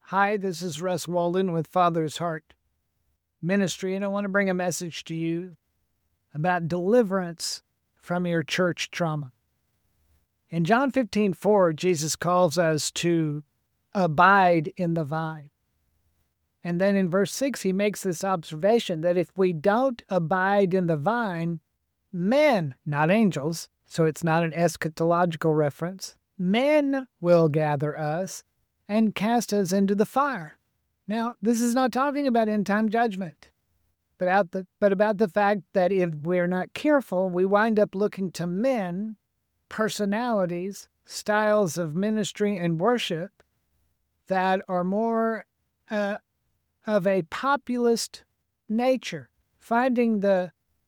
Hi, this is Russ Walden with Father's Heart Ministry, and I want to bring a message to you about deliverance from your church trauma. In John 15:4, Jesus calls us to abide in the vine. And then in verse 6, he makes this observation that if we don't abide in the vine, men, not angels, so it's not an eschatological reference, men will gather us and cast us into the fire. Now, this is not talking about end-time judgment, but about the fact that if we're not careful, we wind up looking to men, personalities, styles of ministry and worship that are more of a populist nature, finding the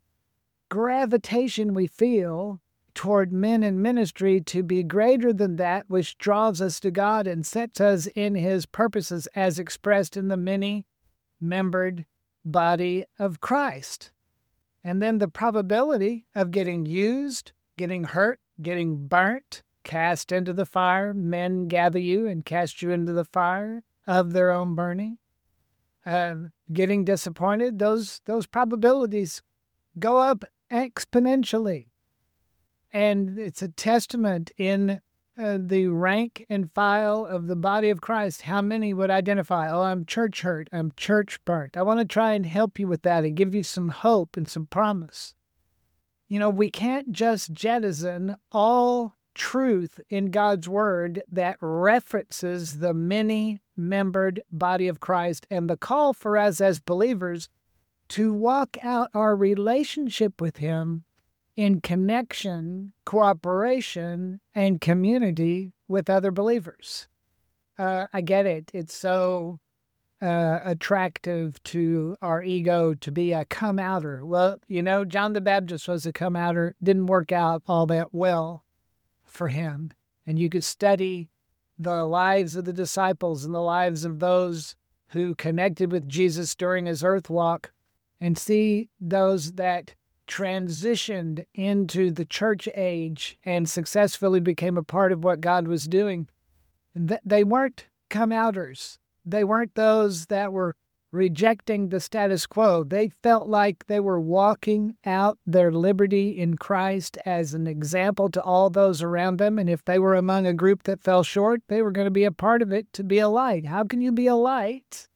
gravitation we feel toward men in ministry to be greater than that which draws us to God and sets us in his purposes as expressed in the many-membered body of Christ. And then the probability of getting used, getting hurt, getting burnt, cast into the fire, men gather you and cast you into the fire of their own burning, getting disappointed, those probabilities go up exponentially. And it's a testament in the rank and file of the body of Christ. How many would identify, oh, I'm church hurt, I'm church burnt. I want to try and help you with that and give you some hope and some promise. You know, we can't just jettison all truth in God's word that references the many-membered body of Christ and the call for us as believers to walk out our relationship with him in connection, cooperation, and community with other believers. I get it. It's so attractive to our ego to be a come-outer. Well, you know, John the Baptist was a come-outer. Didn't work out all that well for him. And you could study the lives of the disciples and the lives of those who connected with Jesus during his earth walk and see those that transitioned into the church age and successfully became a part of what God was doing. They weren't come-outers. They weren't those that were rejecting the status quo. They felt like they were walking out their liberty in Christ as an example to all those around them. And if they were among a group that fell short, they were going to be a part of it to be a light. How can you be a light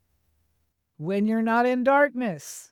when you're not in darkness?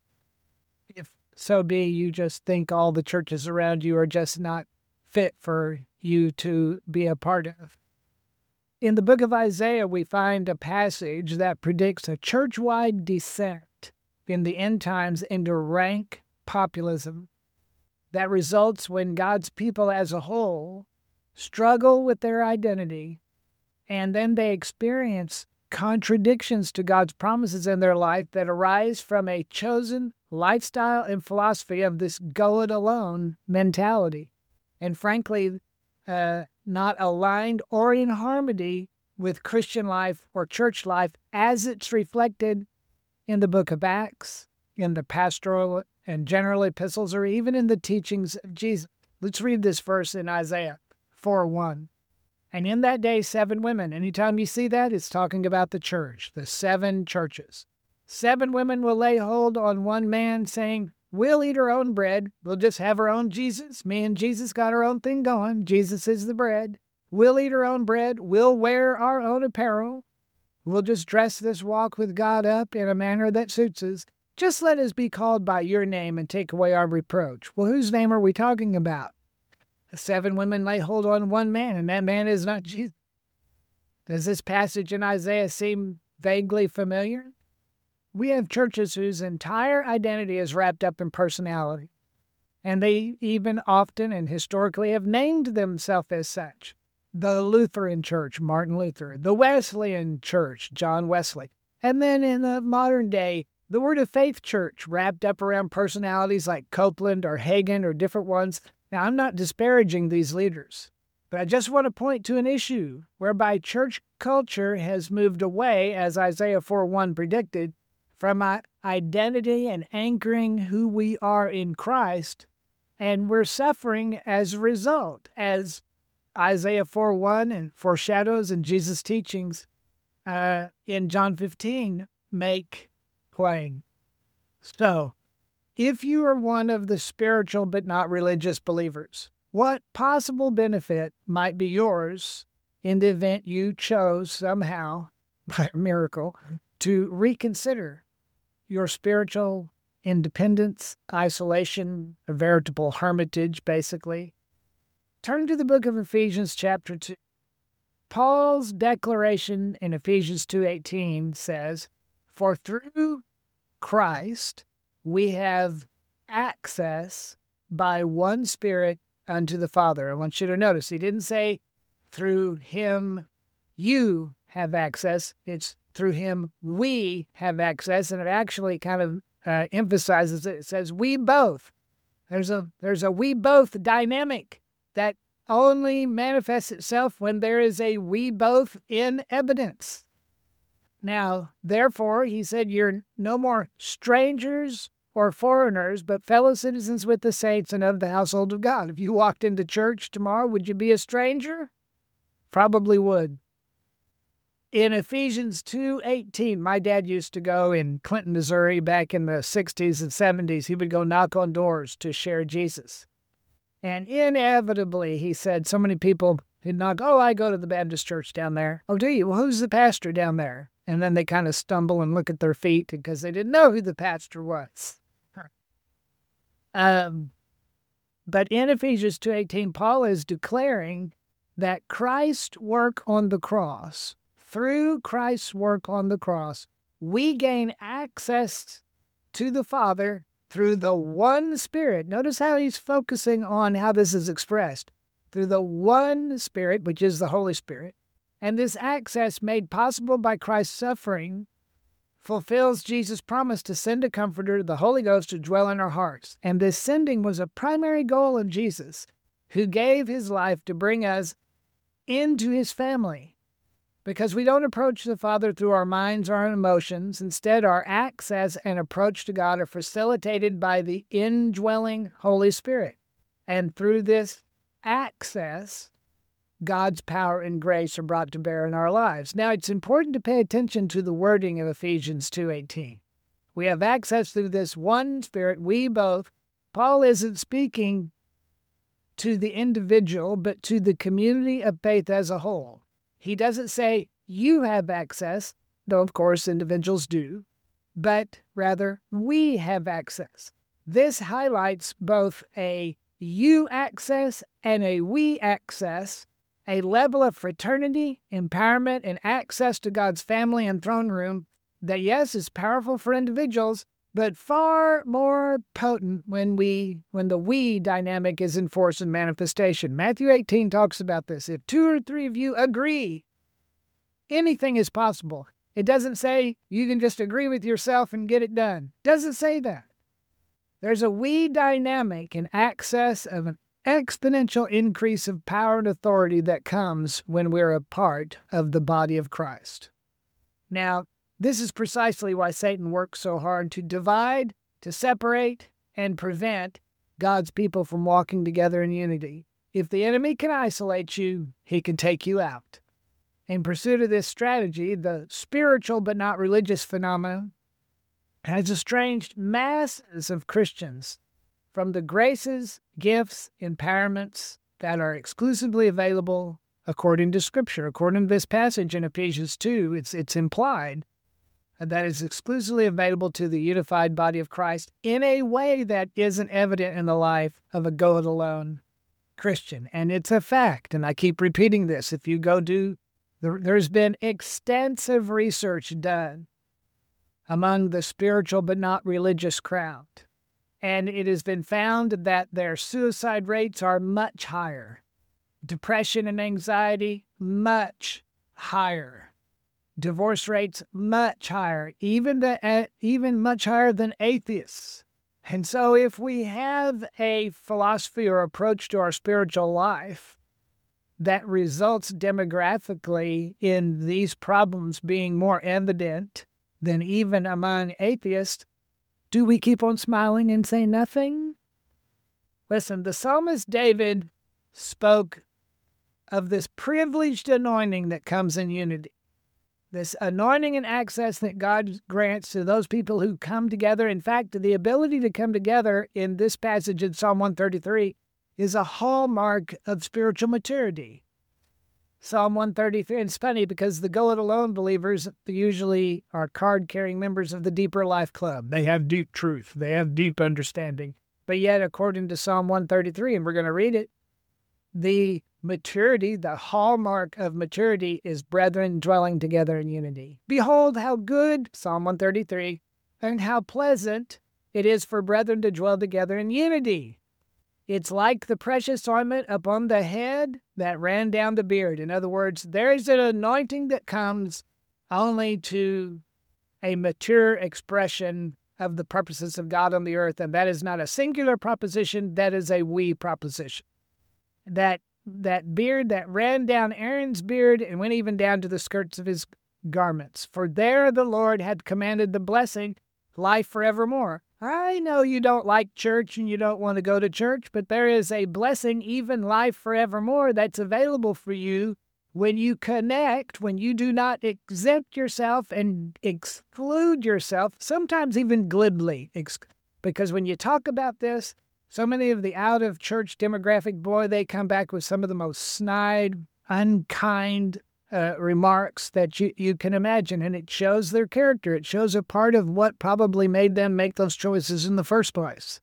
If so be you just think all the churches around you are just not fit for you to be a part of. In the book of Isaiah, we find a passage that predicts a church-wide descent in the end times into rank populism that results when God's people as a whole struggle with their identity and then they experience contradictions to God's promises in their life that arise from a chosen lifestyle and philosophy of this go-it-alone mentality. And frankly, not aligned or in harmony with Christian life or church life as it's reflected in the book of Acts, in the pastoral and general epistles, or even in the teachings of Jesus. Let's read this verse in Isaiah 4:1. And in that day, 7 women. Anytime you see that, it's talking about the church, the 7 churches. 7 women will lay hold on one man saying, we'll eat our own bread. We'll just have our own Jesus. Me and Jesus got our own thing going. Jesus is the bread. We'll eat our own bread. We'll wear our own apparel. We'll just dress this walk with God up in a manner that suits us. Just let us be called by your name and take away our reproach. Well, whose name are we talking about? The 7 women lay hold on one man, and that man is not Jesus. Does this passage in Isaiah seem vaguely familiar? We have churches whose entire identity is wrapped up in personality, and they even often and historically have named themselves as such. The Lutheran Church, Martin Luther. The Wesleyan Church, John Wesley. And then in the modern day, the Word of Faith Church, wrapped up around personalities like Copeland or Hagen or different ones. Now, I'm not disparaging these leaders, but I just want to point to an issue whereby church culture has moved away, as Isaiah 4:1 predicted, from identity and anchoring who we are in Christ, and we're suffering as a result, as Isaiah 4:1 and foreshadows in Jesus' teachings. in John 15 make plain. So, if you are one of the spiritual but not religious believers, what possible benefit might be yours in the event you chose somehow, by a miracle, to reconsider your spiritual independence, isolation, a veritable hermitage, basically? Turn to the book of Ephesians chapter 2. Paul's declaration in Ephesians 2:18 says, "For through Christ we have access by one Spirit unto the Father." I want you to notice he didn't say through him you have access. It's through him we have access, and it actually kind of emphasizes it. It says we both. There's a we both dynamic that only manifests itself when there is a we both in evidence. Now, therefore, he said, you're no more strangers or foreigners, but fellow citizens with the saints and of the household of God. If you walked into church tomorrow, would you be a stranger? Probably would. In Ephesians 2:18, my dad used to go in Clinton, Missouri back in the 60s and 70s. He would go knock on doors to share Jesus. And inevitably, he said, so many people would knock, "Oh, I go to the Baptist church down there." "Oh, do you? Well, who's the pastor down there?" And then they kind of stumble and look at their feet because they didn't know who the pastor was. But in Ephesians 2:18, Paul is declaring that Christ's work on the cross, through Christ's work on the cross, we gain access to the Father through the one Spirit. Notice how he's focusing on how this is expressed. Through the one Spirit, which is the Holy Spirit. And this access made possible by Christ's suffering fulfills Jesus' promise to send a Comforter, the Holy Ghost, to dwell in our hearts. And this sending was a primary goal of Jesus, who gave his life to bring us into his family. Because we don't approach the Father through our minds or our emotions. Instead, our access and approach to God are facilitated by the indwelling Holy Spirit. And through this access, God's power and grace are brought to bear in our lives. Now, it's important to pay attention to the wording of Ephesians 2:18. We have access through this one Spirit, we both. Paul isn't speaking to the individual, but to the community of faith as a whole. He doesn't say, you have access, though of course individuals do, but rather, we have access. This highlights both a you access and a we access, a level of fraternity, empowerment, and access to God's family and throne room that, yes, is powerful for individuals, but far more potent when the we dynamic is in force and manifestation. Matthew 18 talks about this. If 2 or 3 of you agree, anything is possible. It doesn't say you can just agree with yourself and get it done. It doesn't say that. There's a we dynamic and access of an exponential increase of power and authority that comes when we're a part of the body of Christ. Now, this is precisely why Satan works so hard to divide, to separate, and prevent God's people from walking together in unity. If the enemy can isolate you, he can take you out. In pursuit of this strategy, the spiritual but not religious phenomenon has estranged masses of Christians from the graces, gifts, empowerments that are exclusively available according to Scripture. According to this passage in Ephesians 2, it's implied that is exclusively available to the unified body of Christ in a way that isn't evident in the life of a go-it-alone Christian. And it's a fact, and I keep repeating this. If you go there's been extensive research done among the spiritual but not religious crowd, and it has been found that their suicide rates are much higher. Depression and anxiety, much higher. Divorce rates much higher, even much higher than atheists. And so if we have a philosophy or approach to our spiritual life that results demographically in these problems being more evident than even among atheists, do we keep on smiling and say nothing? Listen, the psalmist David spoke of this privileged anointing that comes in unity. This anointing and access that God grants to those people who come together. In fact, the ability to come together in this passage in Psalm 133 is a hallmark of spiritual maturity. Psalm 133, and it's funny because the Go It Alone believers usually are card-carrying members of the Deeper Life Club. They have deep truth. They have deep understanding. But yet, according to Psalm 133, and we're going to read it, the maturity, the hallmark of maturity is brethren dwelling together in unity. Behold how good, Psalm 133, and how pleasant it is for brethren to dwell together in unity. It's like the precious ointment upon the head that ran down the beard. In other words, there is an anointing that comes only to a mature expression of the purposes of God on the earth, and that is not a singular proposition, that is a we proposition. That beard that ran down Aaron's beard and went even down to the skirts of his garments. For there the Lord had commanded the blessing, life forevermore. I know you don't like church and you don't want to go to church, but there is a blessing, even life forevermore, that's available for you when you connect, when you do not exempt yourself and exclude yourself, sometimes even glibly. Because when you talk about this, so many of the out-of-church demographic, boy, they come back with some of the most snide, unkind remarks that you can imagine, and it shows their character. It shows a part of what probably made them make those choices in the first place.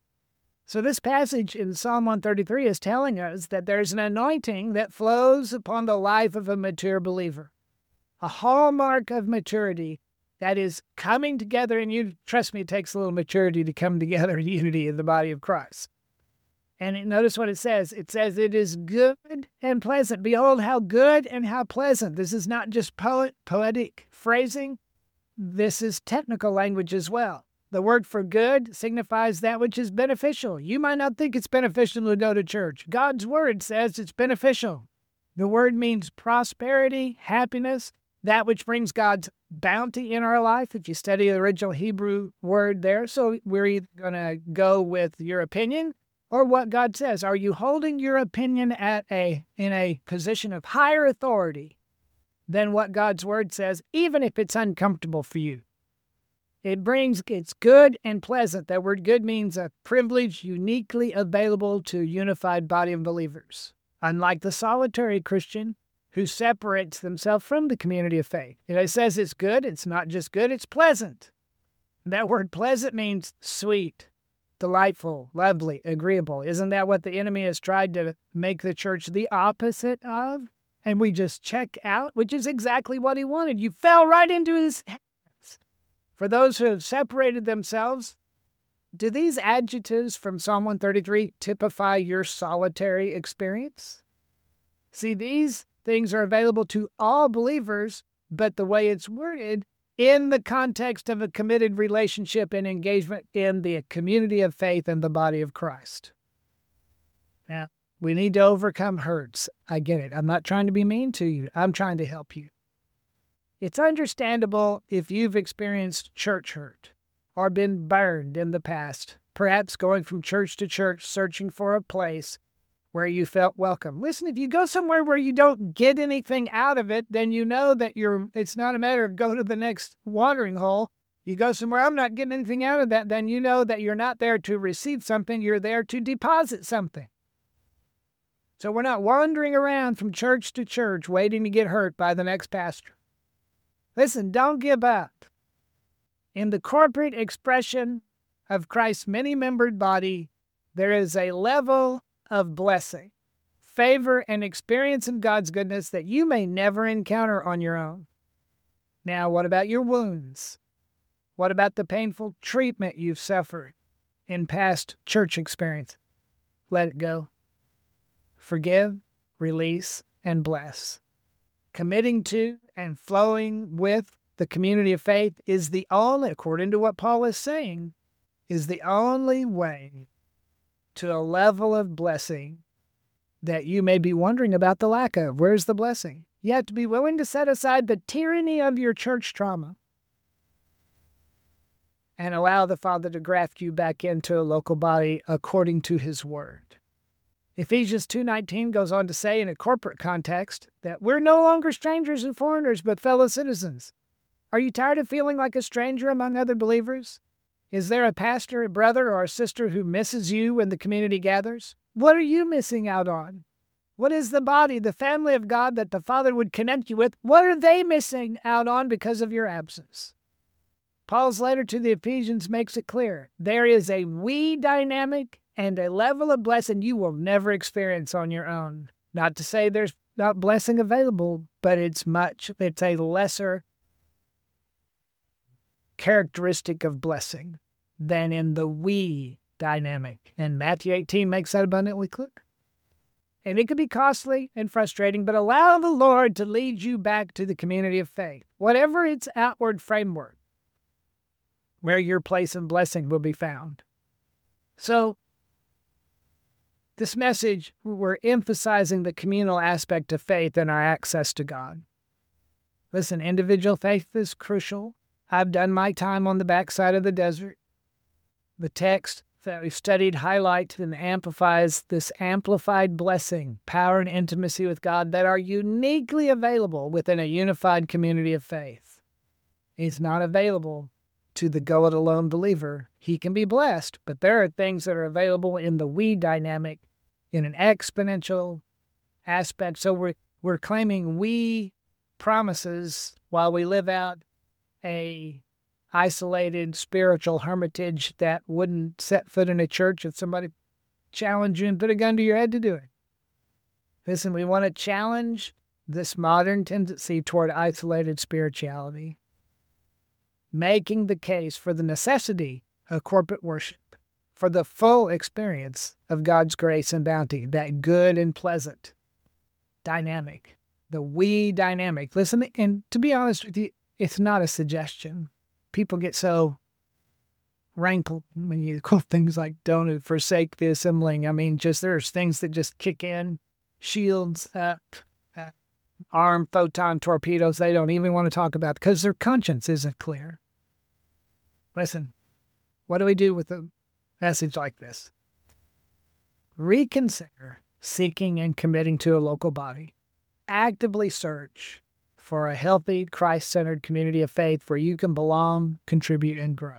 So this passage in Psalm 133 is telling us that there's an anointing that flows upon the life of a mature believer, a hallmark of maturity that is coming together, and you trust me, it takes a little maturity to come together in unity in the body of Christ. And notice what it says. It says, it is good and pleasant. Behold, how good and how pleasant. This is not just poetic phrasing. This is technical language as well. The word for good signifies that which is beneficial. You might not think it's beneficial to go to church. God's word says it's beneficial. The word means prosperity, happiness, that which brings God's bounty in our life, if you study the original Hebrew word there. So we're either going to go with your opinion or what God says. Are you holding your opinion in a position of higher authority than what God's word says, even if it's uncomfortable for you? It's good and pleasant. That word good means a privilege uniquely available to a unified body of believers. Unlike the solitary Christian who separates themselves from the community of faith. It says it's good, it's not just good, it's pleasant. That word pleasant means sweet, delightful, lovely, agreeable. Isn't that what the enemy has tried to make the church the opposite of? And we just check out, which is exactly what he wanted. You fell right into his hands. For those who have separated themselves, do these adjectives from Psalm 133 typify your solitary experience? See, these things are available to all believers, but the way it's worded, in the context of a committed relationship and engagement in the community of faith and the body of Christ. Now, we need to overcome hurts. I get it. I'm not trying to be mean to you. I'm trying to help you. It's understandable if you've experienced church hurt or been burned in the past, perhaps going from church to church searching for a place where you felt welcome. Listen, if you go somewhere where you don't get anything out of it, then you know that it's not a matter of go to the next watering hole. You go somewhere, I'm not getting anything out of that, then you know that you're not there to receive something, you're there to deposit something. So we're not wandering around from church to church waiting to get hurt by the next pastor. Listen, don't give up. In the corporate expression of Christ's many-membered body, there is a level of blessing, favor, and experience of God's goodness that you may never encounter on your own. Now, what about your wounds? What about the painful treatment you've suffered in past church experience? Let it go. Forgive, release, and bless. Committing to and flowing with the community of faith is the only, according to what Paul is saying, is the only way to a level of blessing that you may be wondering about the lack of. Where's the blessing? You have to be willing to set aside the tyranny of your church trauma and allow the Father to graft you back into a local body according to his word. Ephesians 2:19 goes on to say in a corporate context that we're no longer strangers and foreigners, but fellow citizens. Are you tired of feeling like a stranger among other believers? Is there a pastor, a brother, or a sister who misses you when the community gathers? What are you missing out on? What is the body, the family of God that the Father would connect you with? What are they missing out on because of your absence? Paul's letter to the Ephesians makes it clear. There is a we dynamic and a level of blessing you will never experience on your own. Not to say there's not blessing available, but it's a lesser characteristic of blessing than in the we dynamic. And Matthew 18 makes that abundantly clear. And it can be costly and frustrating, but allow the Lord to lead you back to the community of faith, whatever its outward framework, where your place of blessing will be found. So, this message, we're emphasizing the communal aspect of faith and our access to God. Listen, individual faith is crucial. I've done my time on the backside of the desert. The text that we've studied highlights and amplifies this amplified blessing, power, and intimacy with God that are uniquely available within a unified community of faith. It's not available to the go-it-alone believer. He can be blessed, but there are things that are available in the we dynamic in an exponential aspect. So we're claiming we promises while we live out a isolated spiritual hermitage that wouldn't set foot in a church if somebody challenged you and put a gun to your head to do it. Listen, we want to challenge this modern tendency toward isolated spirituality, making the case for the necessity of corporate worship, for the full experience of God's grace and bounty, that good and pleasant dynamic, the we dynamic. Listen, and to be honest with you, it's not a suggestion. People get so rankled when you quote things like don't forsake the assembling. I mean, there's things that just kick in, shields up, armed photon torpedoes they don't even want to talk about because their conscience isn't clear. Listen, what do we do with a message like this? Reconsider seeking and committing to a local body. Actively search for a healthy, Christ-centered community of faith where you can belong, contribute, and grow.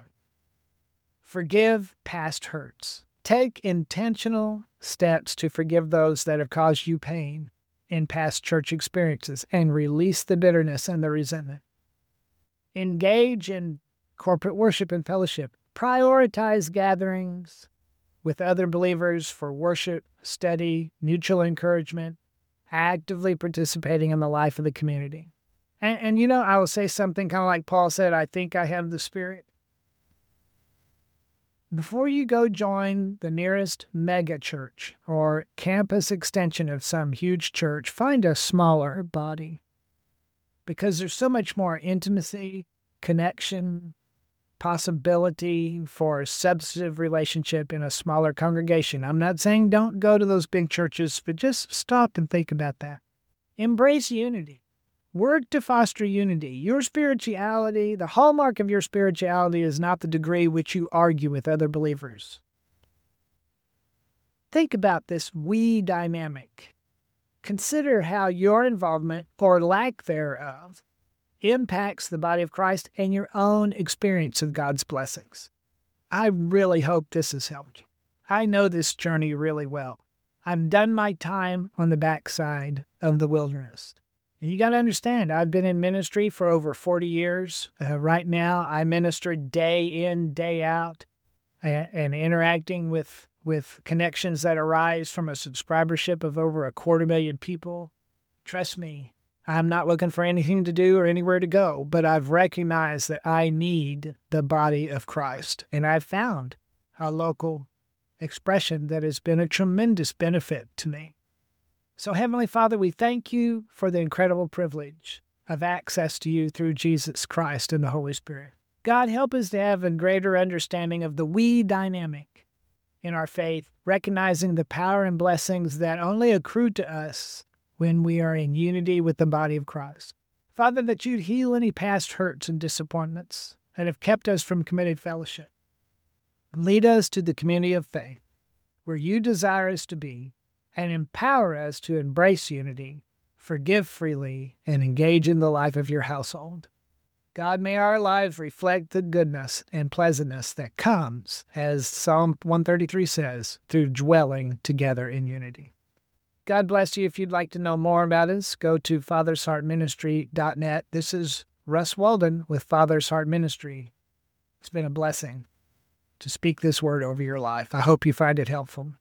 Forgive past hurts. Take intentional steps to forgive those that have caused you pain in past church experiences and release the bitterness and the resentment. Engage in corporate worship and fellowship. Prioritize gatherings with other believers for worship, study, mutual encouragement, actively participating in the life of the community. And I will say something kind of like Paul said, I think I have the Spirit. Before you go join the nearest mega church or campus extension of some huge church, find a smaller body. Because there's so much more intimacy, connection, possibility for a substantive relationship in a smaller congregation. I'm not saying don't go to those big churches, but just stop and think about that. Embrace unity. Work to foster unity. Your spirituality, the hallmark of your spirituality is not the degree which you argue with other believers. Think about this we dynamic. Consider how your involvement, or lack thereof, impacts the body of Christ and your own experience of God's blessings. I really hope this has helped you. I know this journey really well. I've done my time on the backside of the wilderness. You got to understand, I've been in ministry for over 40 years. Right now, I minister day in, day out, and interacting with connections that arise from a subscribership of over 250,000 people. Trust me, I'm not looking for anything to do or anywhere to go, but I've recognized that I need the body of Christ. And I've found a local expression that has been a tremendous benefit to me. So, Heavenly Father, we thank you for the incredible privilege of access to you through Jesus Christ and the Holy Spirit. God, help us to have a greater understanding of the we dynamic in our faith, recognizing the power and blessings that only accrue to us when we are in unity with the body of Christ. Father, that you'd heal any past hurts and disappointments that have kept us from committed fellowship. Lead us to the community of faith where you desire us to be, and empower us to embrace unity, forgive freely, and engage in the life of your household. God, may our lives reflect the goodness and pleasantness that comes, as Psalm 133 says, through dwelling together in unity. God bless you. If you'd like to know more about us, go to fathersheartministry.net. This is Russ Walden with Father's Heart Ministry. It's been a blessing to speak this word over your life. I hope you find it helpful.